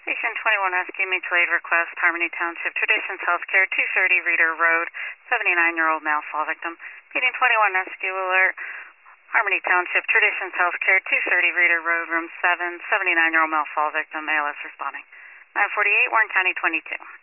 Station 21 Rescue Mutual Aid Request, Harmony Township, Traditions Healthcare, 230 Reader Road, 79-year-old male fall victim. Meeting 21 Rescue Alert, Harmony Township, Traditions Healthcare, 230 Reader Road, Room 7, 79-year-old male fall victim, ALS responding. 948, Warren County 22.